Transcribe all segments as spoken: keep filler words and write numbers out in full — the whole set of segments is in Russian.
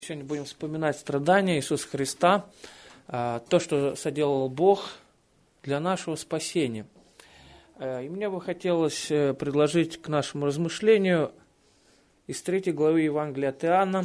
Сегодня будем вспоминать страдания Иисуса Христа, то, что соделал Бог для нашего спасения. И мне бы хотелось предложить к нашему размышлению из третьей главы Евангелия от Иоанна,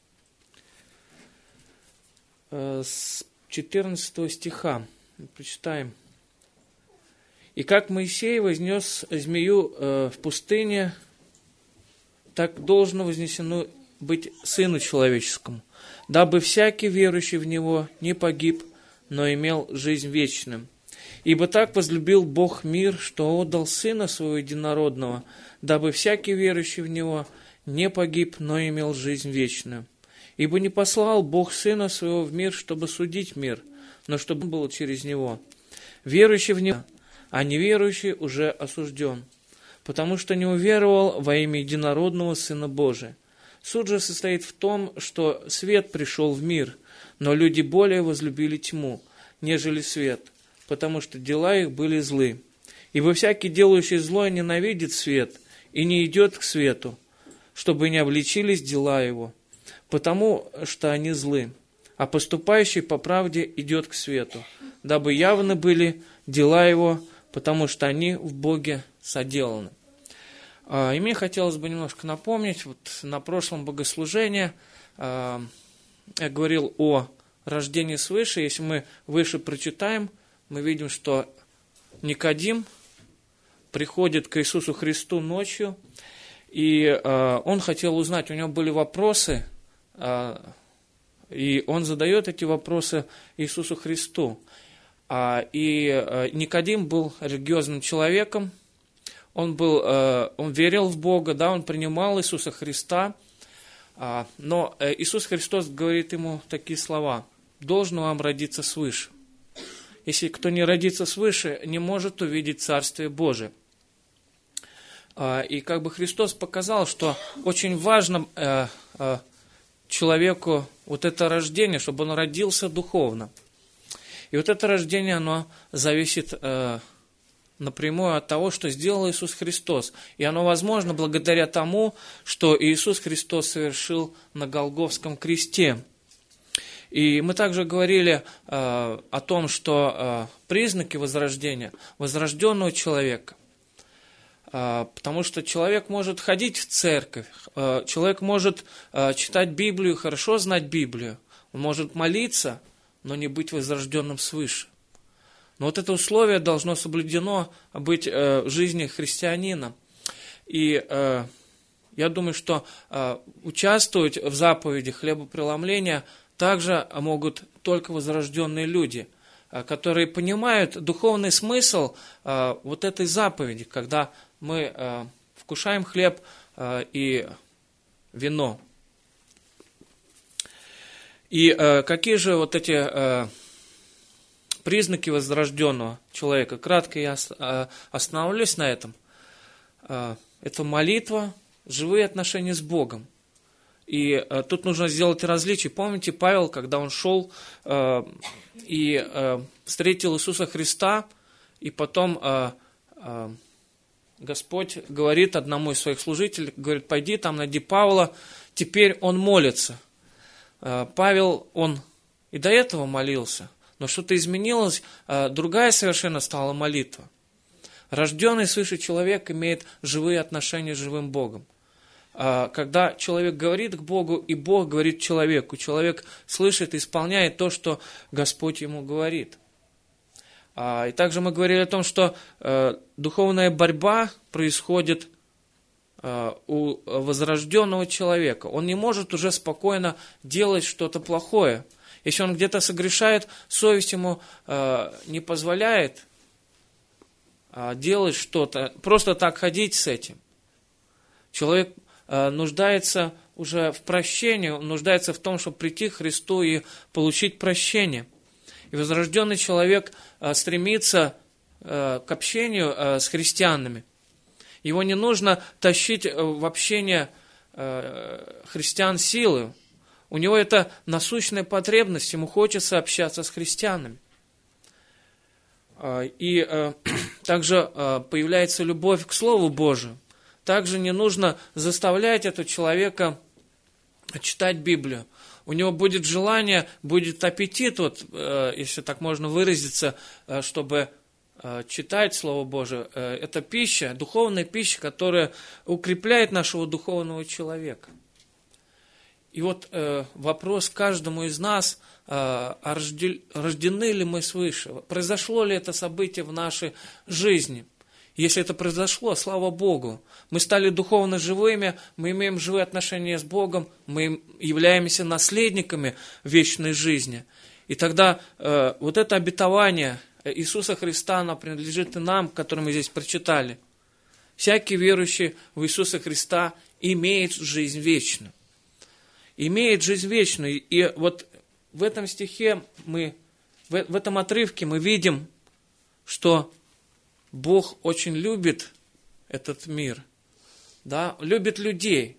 с четырнадцатого стиха. Прочитаем. «И как Моисей вознес змею в пустыне, так должно вознесено быть Сыну Человеческому, дабы всякий верующий в Него не погиб, но имел жизнь вечную. Ибо так возлюбил Бог мир, что отдал Сына Своего Единородного, дабы всякий верующий в Него не погиб, но имел жизнь вечную. Ибо не послал Бог Сына Своего в мир, чтобы судить мир, но чтобы он был через Него. Верующий в Него, а неверующий уже осужден, потому что не уверовал во имя Единородного Сына Божия. Суд же состоит в том, что свет пришел в мир, но люди более возлюбили тьму, нежели свет, потому что дела их были злы. Ибо всякий, делающий злое, ненавидит свет и не идет к свету, чтобы не обличились дела его, потому что они злы. А поступающий по правде идет к свету, дабы явны были дела его, потому что они в Боге соделаны». И мне хотелось бы немножко напомнить, вот на прошлом богослужении я говорил о рождении свыше. Если мы выше прочитаем, мы видим, что Никодим приходит к Иисусу Христу ночью, и он хотел узнать, у него были вопросы, и он задает эти вопросы Иисусу Христу. И Никодим был религиозным человеком. Он, был, он верил в Бога, да, он принимал Иисуса Христа, но Иисус Христос говорит ему такие слова: «Должно вам родиться свыше. Если кто не родится свыше, не может увидеть Царствие Божие». И как бы Христос показал, что очень важно человеку вот это рождение, чтобы он родился духовно. И вот это рождение, оно зависит напрямую от того, что сделал Иисус Христос. И оно возможно благодаря тому, что Иисус Христос совершил на Голгофском кресте. И мы также говорили э, о том, что э, признаки возрождения, возрожденного человека, э, потому что человек может ходить в церковь, э, человек может э, читать Библию, хорошо знать Библию, он может молиться, но не быть возрожденным свыше. Но вот это условие должно соблюдено быть э, в жизни христианина. И э, я думаю, что э, участвовать в заповеди хлебопреломления также могут только возрожденные люди, э, которые понимают духовный смысл э, вот этой заповеди, когда мы э, вкушаем хлеб э, и вино. И э, какие же вот эти э, признаки возрожденного человека? Кратко я остановлюсь на этом. Это молитва, живые отношения с Богом. И тут нужно сделать различие. Помните, Павел, когда он шел и встретил Иисуса Христа, и потом Господь говорит одному из своих служителей, говорит: пойди там, найди Павла, теперь он молится. Павел, он и до этого молился, но что-то изменилось, другая совершенно стала молитва. Рожденный свыше человек имеет живые отношения с живым Богом. Когда человек говорит к Богу, и Бог говорит человеку, человек слышит и исполняет то, что Господь ему говорит. И также мы говорили о том, что духовная борьба происходит у возрожденного человека. Он не может уже спокойно делать что-то плохое. Если он где-то согрешает, совесть ему э, не позволяет э, делать что-то, просто так ходить с этим. Человек э, нуждается уже в прощении, он нуждается в том, чтобы прийти к Христу и получить прощение. И возрожденный человек э, стремится э, к общению э, с христианами. Его не нужно тащить в общение э, христиан силой. У него это насущная потребность, ему хочется общаться с христианами. И э, также э, появляется любовь к Слову Божию. Также не нужно заставлять этого человека читать Библию. у него будет желание, будет аппетит, вот, если так можно выразиться, чтобы читать Слово Божие. Это пища, духовная пища, которая укрепляет нашего духовного человека. И вот вопрос каждому из нас, рождены ли мы свыше, произошло ли это событие в нашей жизни. Если это произошло, слава Богу, мы стали духовно живыми, мы имеем живые отношения с Богом, мы являемся наследниками вечной жизни. И тогда э, вот это обетование Иисуса Христа, оно принадлежит и нам, которое мы здесь прочитали. Всякий верующий в Иисуса Христа имеет жизнь вечную. Имеет жизнь вечную. И вот в этом стихе, мы, в, в этом отрывке мы видим, что Бог очень любит этот мир, да, любит людей.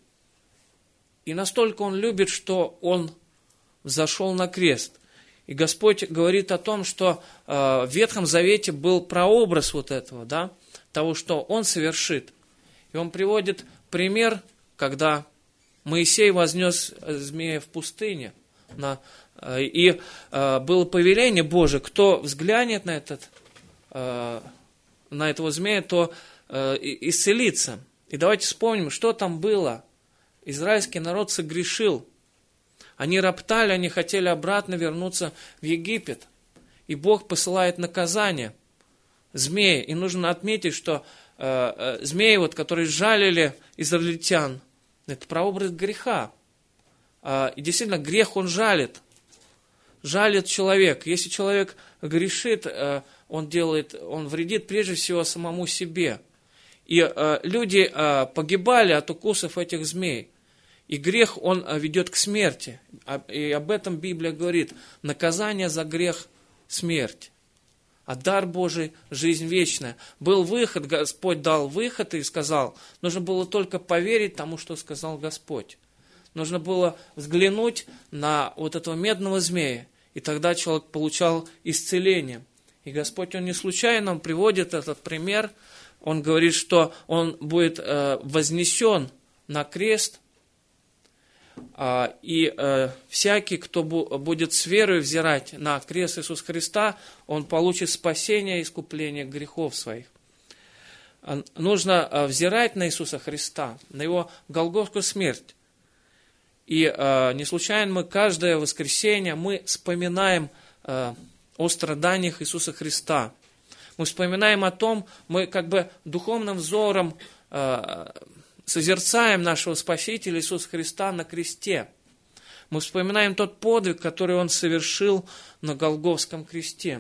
И настолько Он любит, что Он взошел на крест. И Господь говорит о том, что э, в Ветхом Завете был прообраз вот этого, да, того, что Он совершит. И Он приводит пример, когда Моисей вознес змея в пустыне, на, э, и э, было повеление Божие, кто взглянет на этот э, на этого змея, то э, исцелится. И давайте вспомним, что там было. Израильский народ согрешил. Они роптали, они хотели обратно вернуться в Египет. И Бог посылает наказание змеи. И нужно отметить, что э, э, змеи, вот, которые жалили израильтян, это прообраз греха. Э, и действительно, грех он жалит. Жалит человек. Если человек грешит, э, он делает, он вредит прежде всего самому себе. И э, люди э, погибали от укусов этих змей. И грех, он э, ведет к смерти. И об этом Библия говорит. Наказание за грех – смерть. А дар Божий – жизнь вечная. Был выход, Господь дал выход и сказал, нужно было только поверить тому, что сказал Господь. Нужно было взглянуть на вот этого медного змея. И тогда человек получал исцеление. И Господь, Он не случайно он приводит этот пример. Он говорит, что Он будет э, вознесен на крест. Э, и э, всякий, кто бу- будет с верой взирать на крест Иисуса Христа, он получит спасение и искупление грехов своих. Э, нужно э, взирать на Иисуса Христа, на Его голгофскую смерть. И э, не случайно мы каждое воскресенье мы вспоминаем э, о страданиях Иисуса Христа. Мы вспоминаем о том, мы как бы духовным взором э, созерцаем нашего Спасителя Иисуса Христа на кресте. Мы вспоминаем тот подвиг, который Он совершил на Голгофском кресте.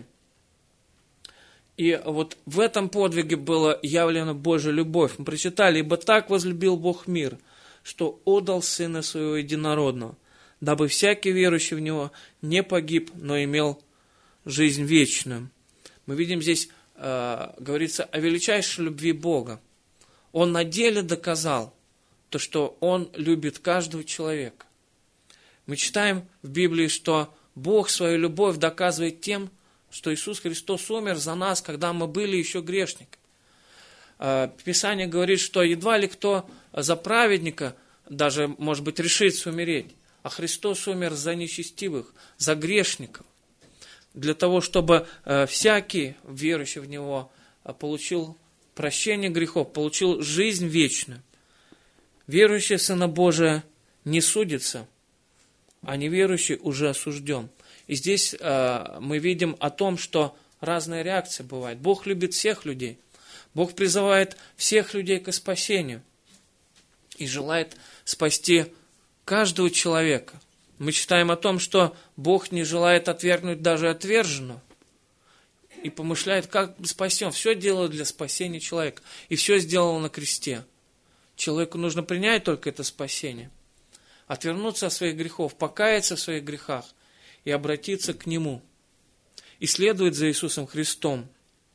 И вот в этом подвиге была явлена Божья любовь. Мы прочитали, «Ибо так возлюбил Бог мир, что отдал Сына Своего Единородного, дабы всякий верующий в Него не погиб, но имел жизнь вечную». Мы видим здесь, э, говорится о величайшей любви Бога. Он на деле доказал то, что Он любит каждого человека. Мы читаем в Библии, что Бог свою любовь доказывает тем, что Иисус Христос умер за нас, когда мы были еще грешниками. Э, Писание говорит, что едва ли кто за праведника даже, может быть, решится умереть, а Христос умер за нечестивых, за грешников, для того, чтобы э, всякий, верующий в Него, э, получил прощение грехов, получил жизнь вечную. Верующий в Сына Божия не судится, а неверующий уже осужден. И здесь э, мы видим о том, что разные реакции бывают. Бог любит всех людей. Бог призывает всех людей к спасению и желает спасти каждого человека. Мы читаем о том, что Бог не желает отвергнуть даже отверженного и помышляет, как спасем. Все делает для спасения человека. И все сделал на кресте. Человеку нужно принять только это спасение, отвернуться от своих грехов, покаяться в своих грехах и обратиться к Нему. И следовать за Иисусом Христом.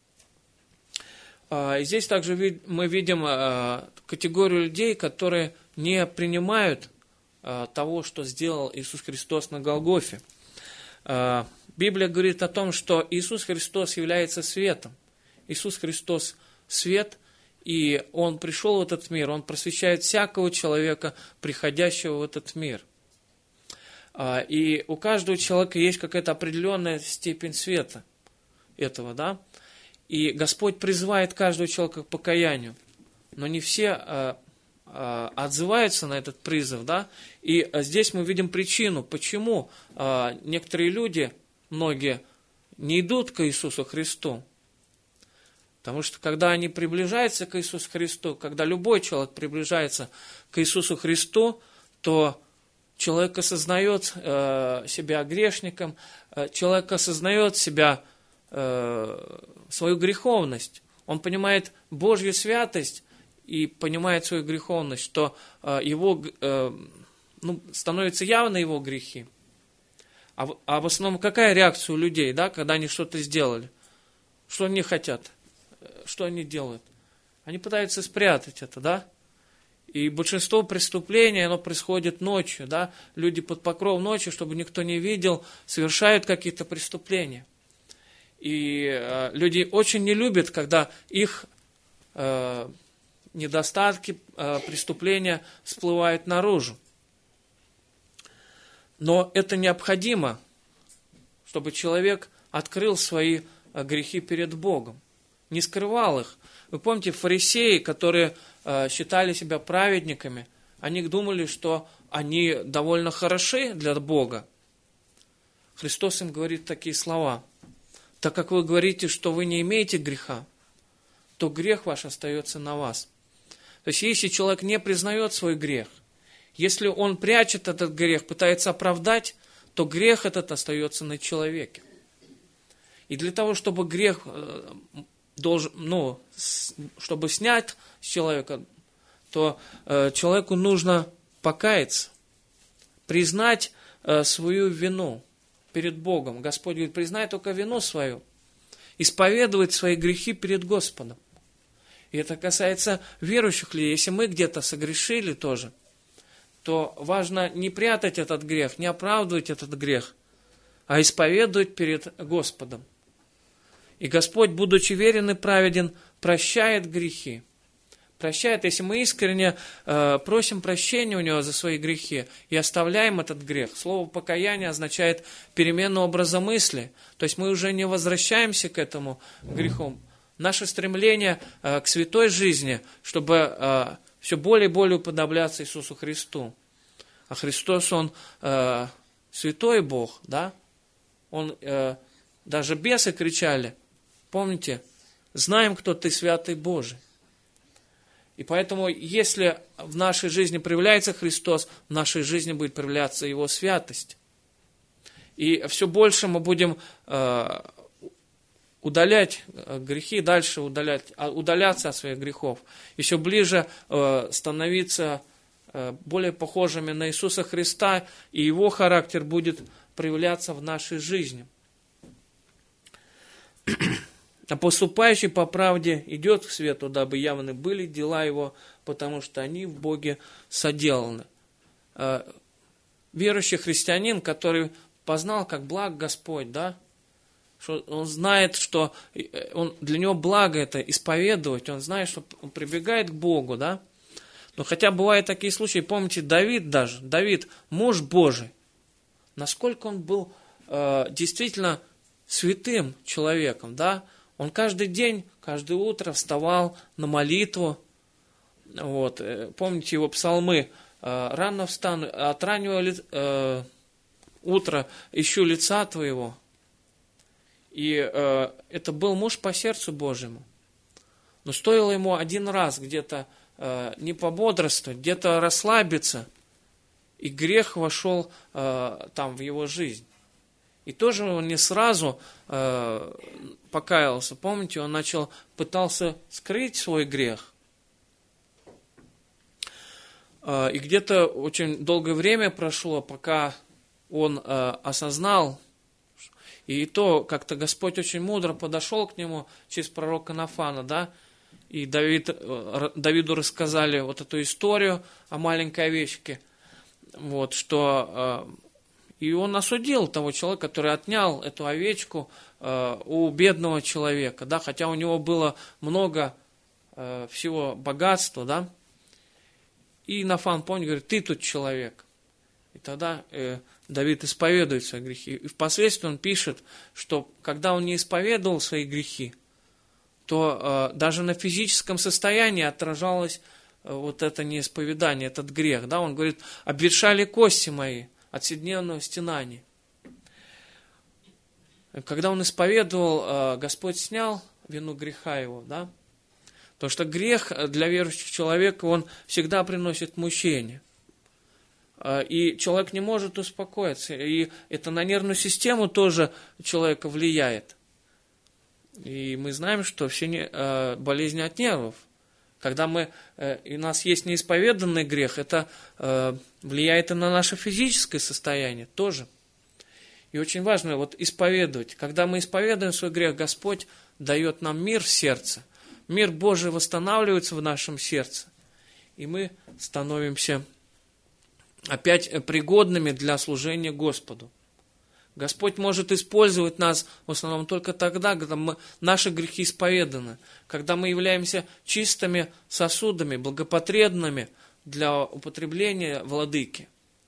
И здесь также мы видим категорию людей, которые не принимают того, что сделал Иисус Христос на Голгофе. Библия говорит о том, что Иисус Христос является светом. Иисус Христос свет, и Он пришел в этот мир, Он просвещает всякого человека, приходящего в этот мир. И у каждого человека есть какая-то определенная степень света этого, да. И Господь призывает каждого человека к покаянию. Но не все отзываются на этот призыв, да. И здесь мы видим причину, почему некоторые люди, многие, не идут к Иисусу Христу. Потому что когда они приближаются к Иисусу Христу, когда любой человек приближается к Иисусу Христу, то человек осознает э, себя грешником, э, человек осознает себя, э, свою греховность. Он понимает Божью святость и понимает свою греховность, что э, его, э, ну, становятся явны его грехи. А в, а в основном какая реакция у людей, да, когда они что-то сделали? Что они хотят? Что они делают? Они пытаются спрятать это, да? И большинство преступлений, оно происходит ночью, да? Люди под покровом ночи, чтобы никто не видел, совершают какие-то преступления. И э, люди очень не любят, когда их э, недостатки, э, преступления всплывают наружу. Но это необходимо, чтобы человек открыл свои э, грехи перед Богом, не скрывал их. Вы помните, фарисеи, которые э, считали себя праведниками, они думали, что они довольно хороши для Бога. Христос им говорит такие слова: так как вы говорите, что вы не имеете греха, то грех ваш остается на вас. То есть, если человек не признает свой грех, если он прячет этот грех, пытается оправдать, то грех этот остается на человеке. И для того, чтобы грех э, должен, ну, чтобы снять с человека, то э, человеку нужно покаяться, признать э, свою вину перед Богом. Господь говорит: признай только вину свою, исповедовать свои грехи перед Господом. И это касается верующих людей. Если мы где-то согрешили тоже, то важно не прятать этот грех, не оправдывать этот грех, а исповедовать перед Господом. И Господь, будучи верен и праведен, прощает грехи. Прощает, если мы искренне э, просим прощения у Него за свои грехи и оставляем этот грех. Слово покаяние означает перемену образа мысли. То есть мы уже не возвращаемся к этому греху. Наше стремление э, к святой жизни, чтобы э, все более и более уподобляться Иисусу Христу. А Христос, Он э, святой Бог, да? Он, э, даже бесы кричали, помните, знаем, кто ты, святый Божий. И поэтому, если в нашей жизни проявляется Христос, в нашей жизни будет проявляться Его святость. И все больше мы будем э, удалять грехи, дальше удалять, удаляться от своих грехов. Еще ближе э, становиться э, более похожими на Иисуса Христа, и Его характер будет проявляться в нашей жизни. А поступающий по правде идет к свету, дабы явны были дела его, потому что они в Боге соделаны. Верующий христианин, который познал, как благ Господь, да, что он знает, что он, для него благо это исповедовать, он знает, что он прибегает к Богу, да. Но хотя бывают такие случаи, помните, Давид даже, Давид, муж Божий, насколько он был э, действительно святым человеком, да. Он каждый день, каждое утро вставал на молитву. Вот. Помните его псалмы: «Рано встану, от раннего ли, э, утра ищу лица Твоего». И э, это был муж по сердцу Божьему. Но стоило ему один раз где-то э, не пободрствовать, где-то расслабиться, и грех вошел э, там в его жизнь. И тоже он не сразу э, покаялся. Помните, он начал, пытался скрыть свой грех. Э, и где-то очень долгое время прошло, пока он э, осознал. И то как-то Господь очень мудро подошел к нему через пророка Нафана, да. И Давид, э, Давиду рассказали вот эту историю о маленькой овечке. Вот, что... Э, И он осудил того человека, который отнял эту овечку э, у бедного человека, да, хотя у него было много э, всего богатства, да. И Нафан, помните, говорит: ты тут человек. И тогда э, Давид исповедует свои грехи. И впоследствии он пишет, что когда он не исповедовал свои грехи, то э, даже на физическом состоянии отражалось э, вот это неисповедание, этот грех. Да? Он говорит, обветшали кости мои от седневного стенания. Когда он исповедовал, э, Господь снял вину греха его, да? Потому что грех для верующего человека, он всегда приносит мучение. И человек не может успокоиться. И это на нервную систему тоже человека влияет. И мы знаем, что все не, болезни от нервов. Когда мы, и у нас есть неисповеданный грех, это влияет и на наше физическое состояние тоже. И очень важно вот исповедовать. Когда мы исповедуем свой грех, Господь дает нам мир в сердце. Мир Божий восстанавливается в нашем сердце. И мы становимся опять пригодными для служения Господу. Господь может использовать нас в основном только тогда, когда мы, наши грехи исповеданы, когда мы являемся чистыми сосудами, благопотребными для употребления владыки.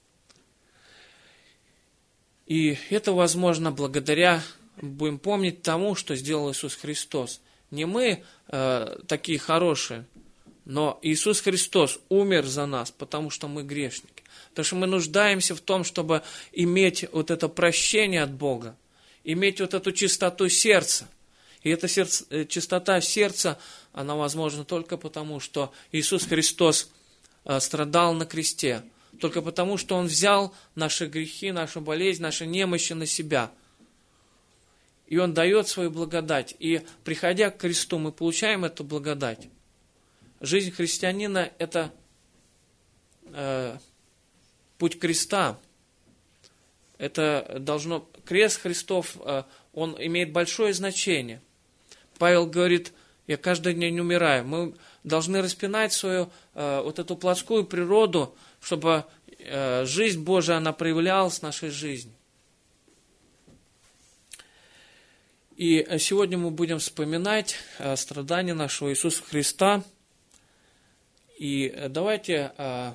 И это возможно благодаря, будем помнить, тому, что сделал Иисус Христос. Не мы э, такие хорошие, но Иисус Христос умер за нас, потому что мы грешники. Потому что мы нуждаемся в том, чтобы иметь вот это прощение от Бога, иметь вот эту чистоту сердца. И эта сердце, чистота сердца, она возможна только потому, что Иисус Христос э, страдал на кресте, только потому, что Он взял наши грехи, нашу болезнь, наши немощи на себя. И Он дает свою благодать. И приходя к кресту, мы получаем эту благодать. Жизнь христианина – это э, путь креста. Это должно, крест Христов, э, он имеет большое значение. Павел говорит, я каждый день умираю. Мы должны распинать свою э, вот эту плотскую природу, чтобы э, жизнь Божия, она проявлялась в нашей жизни. И сегодня мы будем вспоминать страдания нашего Иисуса Христа. И давайте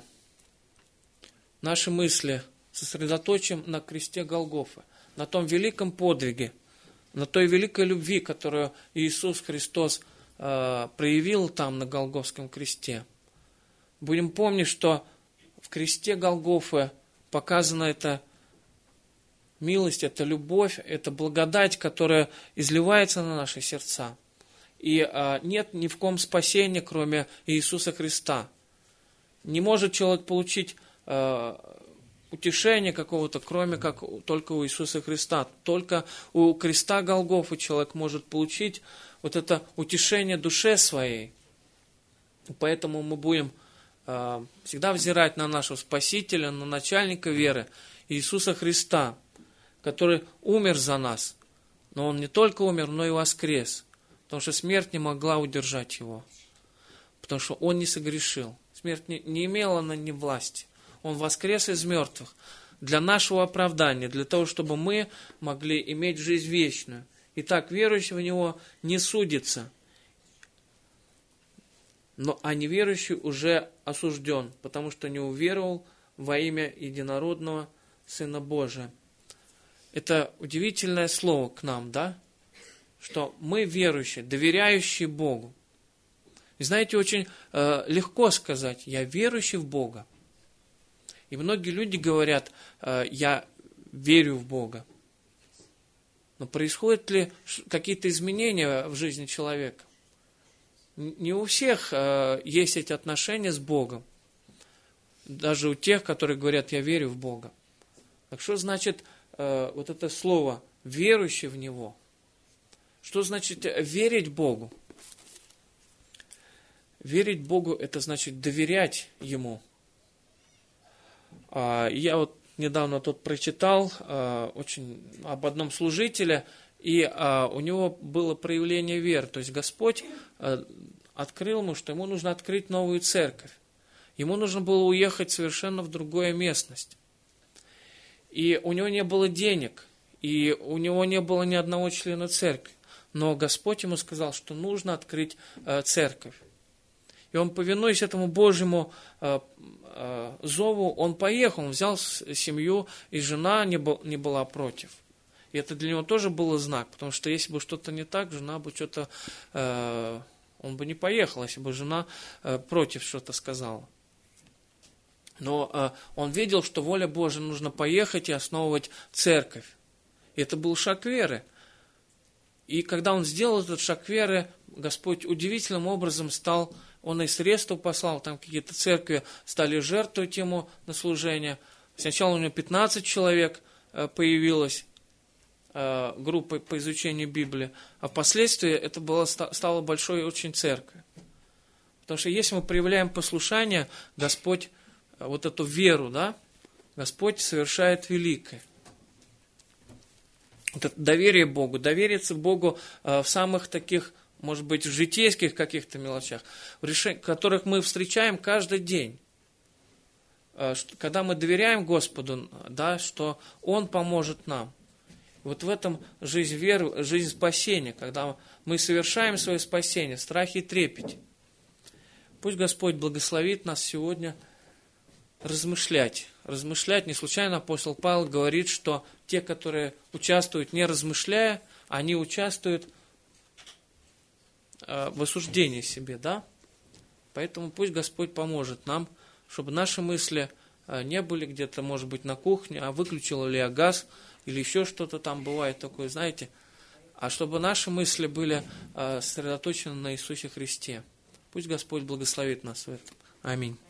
наши мысли сосредоточим на кресте Голгофы, на том великом подвиге, на той великой любви, которую Иисус Христос проявил там на Голгофском кресте. Будем помнить, что в кресте Голгофы показана эта милость, это любовь, это благодать, которая изливается на наши сердца. И а, нет ни в ком спасения, кроме Иисуса Христа. Не может человек получить а, утешение какого-то, кроме как только у Иисуса Христа. Только у креста Голгофы человек может получить вот это утешение душе своей. Поэтому мы будем а, всегда взирать на нашего Спасителя, на начальника веры, Иисуса Христа, который умер за нас. Но Он не только умер, но и воскрес. Потому что смерть не могла удержать Его. Потому что Он не согрешил. Смерть не, не имела на Нем власти. Он воскрес из мертвых для нашего оправдания, для того, чтобы мы могли иметь жизнь вечную. Итак, верующий в Него не судится. Но, а неверующий уже осужден, потому что не уверовал во имя единородного Сына Божия. Это удивительное слово к нам, да? Что мы верующие, доверяющие Богу. И знаете, очень э, легко сказать, я верующий в Бога. И многие люди говорят, э, я верю в Бога. Но происходят ли какие-то изменения в жизни человека? Не у всех э, есть эти отношения с Богом. Даже у тех, которые говорят, я верю в Бога. Так что значит вот это слово «верующий в Него»? Что значит верить Богу? Верить Богу – это значит доверять Ему. Я вот недавно тут прочитал очень об одном служителе, и у него было проявление веры. То есть Господь открыл ему, что ему нужно открыть новую церковь. Ему нужно было уехать совершенно в другую местность. И у него не было денег, и у него не было ни одного члена церкви. Но Господь ему сказал, что нужно открыть э, церковь. И он, повинуясь этому Божьему э, э, зову, он поехал, он взял семью, и жена не, был, не была против. И это для него тоже был знак, потому что если бы что-то не так, жена бы что-то, э, он бы не поехал, если бы жена э, против что-то сказала. Но э, он видел, что воля Божия, нужно поехать и основывать церковь. И это был шаг веры. И когда он сделал этот шаг веры, Господь удивительным образом стал, он и средства послал, там какие-то церкви стали жертвовать ему на служение. Сначала у него пятнадцать человек э, появилось, э, группа по изучению Библии, а впоследствии это было, стало большой очень церковью. Потому что если мы проявляем послушание, Господь, вот эту веру, да, Господь совершает великое. Вот это доверие Богу, довериться Богу э, в самых таких, может быть, в житейских каких-то мелочах, в решениях, которых мы встречаем каждый день. Э, что, когда мы доверяем Господу, да, что Он поможет нам. Вот в этом жизнь веры, жизнь спасения, когда мы совершаем свое спасение в страхе и трепете. Пусть Господь благословит нас сегодня размышлять. Размышлять. Не случайно апостол Павел говорит, что те, которые участвуют не размышляя, они участвуют э, в осуждении себе, да? Поэтому пусть Господь поможет нам, чтобы наши мысли э, не были где-то, может быть, на кухне, а выключил ли я газ, или еще что-то там бывает такое, знаете, а чтобы наши мысли были э, сосредоточены на Иисусе Христе. Пусть Господь благословит нас в этом. Аминь.